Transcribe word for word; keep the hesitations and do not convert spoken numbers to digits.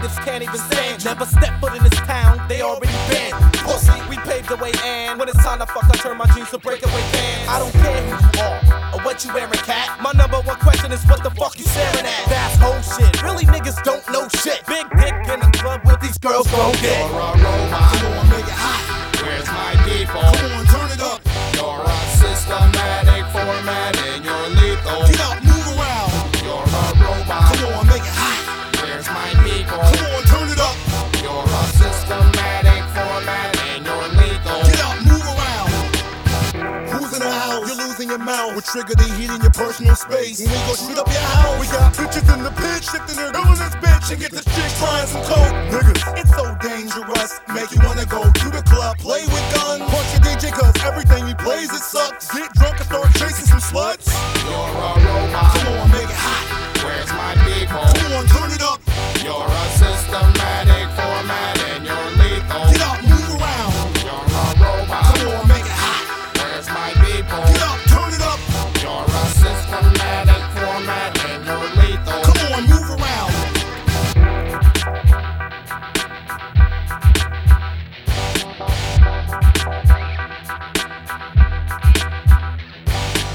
natives can't even stand. Never step foot in this town, they already banned. Pussy, we paved the way, and when it's time to fuck, I turn my jeans to breakaway pants. I don't care who you are or what you wearing, cat. My number one question is what the fuck you staring at? That's whole shit. Really niggas don't know shit. Big dick in the club with these girls gon' get. You're a robot. Come on, make it hot. Where's my default? Come on, turn it up. You're a systematic format and you're lethal. Get up, move around. You're a robot. Come on, make it hot. Where's my default? Come on, turn it up. You're a systematic format and you're lethal. Get up, move around. Who's in the house? You're losing your mouth. We trigger the heat in your personal space. When we go shoot up your house, we got bitches in the pitch, shifting their girl in this bitch and get the chick trying some coke. Niggas, it's so dangerous. Make you wanna go to the club, play with guns. Punch your D J cause everything he plays it sucks. Get drunk